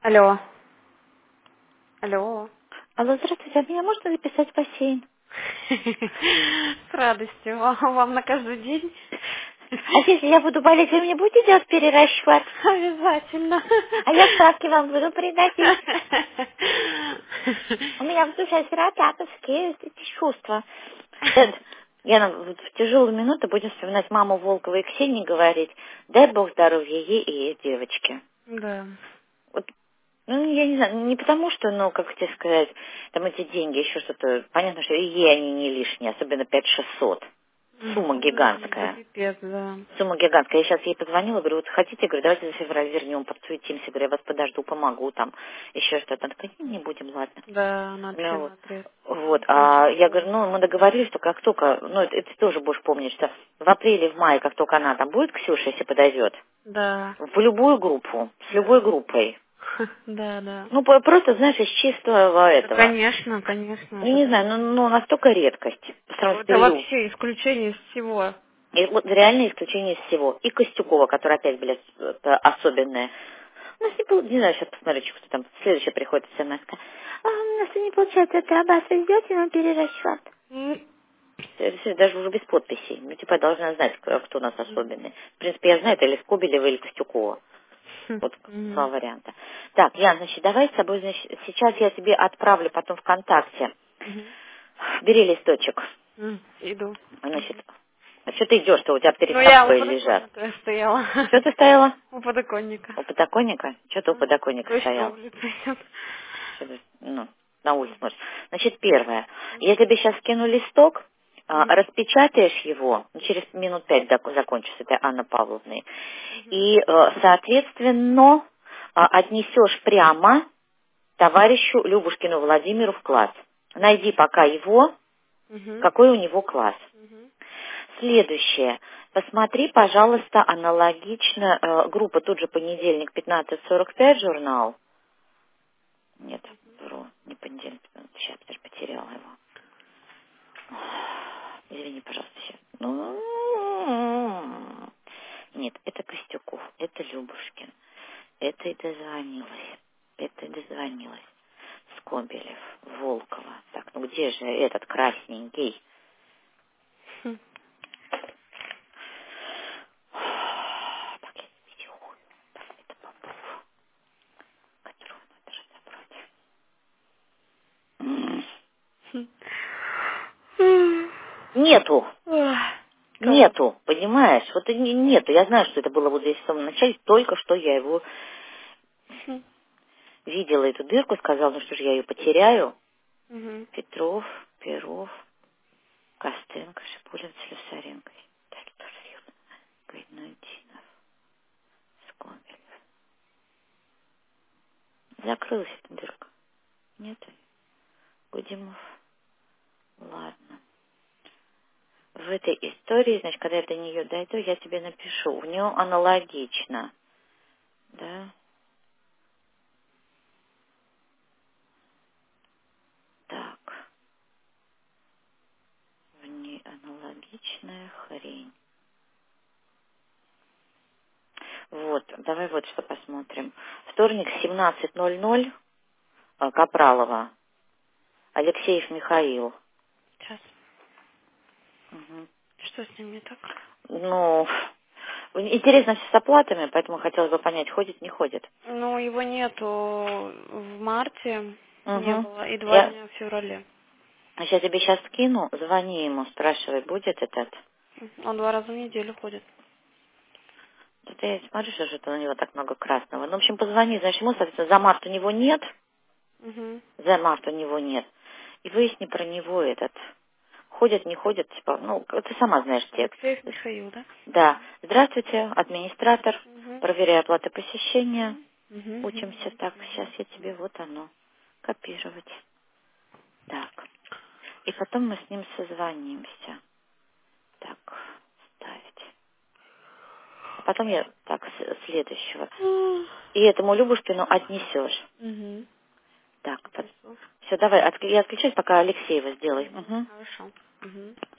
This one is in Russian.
Алло. Алло. Алло, здравствуйте, а меня можно записать в бассейн? С радостью. Вам на каждый день? А если я буду болеть, вы мне будете делать перерасчет? Обязательно. А я справки вам буду приносить. У меня в душе сиротатовские эти чувства. Эд, я вот в тяжелую минуту будем вспоминать маму Волковой и Ксении говорить, дай Бог здоровья ей и ей девочке. Да. Вот, ну, я не знаю, не потому что, ну, как тебе сказать, там эти деньги, еще что-то, понятно, что и ей они не лишние, особенно 5-600. Сумма Да гигантская. пипец, да. Сумма гигантская. Я сейчас ей позвонила, говорю, вот хотите, говорю, давайте за февраль вернем, подсуетимся, говорю, я вас подожду, помогу, там, еще что-то. Она такая, не будем, ладно. Да, надо Ну, всем вот. отрез. Вот, Очень а я говорю, сложно. ну, мы договорились, что как только, ну, это ты тоже будешь помнить, что в апреле, в мае, как только она там будет, Ксюша, если подойдет, Да. в любую группу, с любой Да. группой. Да, да. Ну, просто, знаешь, из чистого Да, этого. конечно, конечно, Я это не знаю, да. ну, настолько редкость по Ну, сравнению с это Белью. вообще исключение из всего. И вот реальное исключение из всего. И Костюкова, которая опять, блядь, особенная. У нас не получается, не знаю, сейчас посмотрю, что там следующее приходит смс. А у нас не получается, это Аббас, вы ждете на перерасчет? М, Даже уже без подписей. Ну, типа, я должна знать, кто у нас особенный. В принципе, я знаю, это или Скобелева, или Костюкова. Вот два Мгм. варианта. Так, Ян, значит, давай с тобой, значит, сейчас я тебе отправлю потом ВКонтакте. Мгм. Бери листочек. Иду. Значит, а что ты идешь-то? У тебя перед Ну, я у собой лежат. подоконника стояла. Что ты стояла? У подоконника. У подоконника? Что ты у подоконника Дождь на стоял? улице идет. Что ты, ну, на улице смотришь. Значит, первое. Я тебе сейчас скину листок, распечатаешь его, ну, через минут 5 закончится, это Анна Павловна, и, соответственно, отнесешь прямо товарищу Любушкину Владимиру в класс. Найди пока его, Мгм. какой у него класс. Мгм. Следующее. Посмотри, пожалуйста, аналогично, группа тут же понедельник 15:45 журнал. Нет, вру, не понедельник, сейчас теперь потеряла его. Извини, пожалуйста, сейчас. Нет, это Костюков, это Любушкин, это и дозвонилась, это и дозвонилась. Скобелев, Волкова. Так, ну где же этот красненький? Хм. Так, я видео. Это Попов, которого надо разобрать. Нету. Ох, кого? Нету, понимаешь? Вот и нету. Я знаю, что это было вот здесь в самом начале. Только что я его Хм. видела, эту дырку, сказала, ну что же я ее потеряю. Мгм. Петров, Перов, Костенко, Шипулин, Слюсаренко. Так, тоже видно. Гайнудинов, Скобелев. Закрылась эта дырка. Нет? Гудимов. Ладно. В этой истории, значит, когда я до нее дойду, я тебе напишу. У нее аналогично. Да? Так. В ней аналогичная хрень. Вот, давай вот что посмотрим. Вторник, 17:00, Капралова. Алексеев Михаил. Сейчас. Мгм. Что с ним не так? Ну, интересно все с оплатами, поэтому хотелось бы понять, ходит, не ходит. Ну, его нету в марте, не Угу. было, и 2 дня Я в феврале. сейчас тебе сейчас скину, звони ему, спрашивай, будет этот. Он 2 раза в неделю ходит. Да ты смотришь, что это у него так много красного. Ну, в общем, позвони, значит, ему, соответственно, за март у него нет, Угу. за март у него нет. И выясни про него этот. Ходят, не ходят, типа, ну, ты сама знаешь текст. Алексеев Михаил, да? Да. Здравствуйте, администратор. Угу. Проверяю оплаты посещения. Угу. Учимся так. Сейчас я тебе вот оно. Копировать. Так. И потом мы с ним созвонимся. Так. Ставить. А потом я так следующего. И этому Любушкину отнесешь. Угу. Так. Отнесу. Все, давай. Я отключаюсь, пока Алексеева сделай. Угу. Угу. Хорошо. Угу.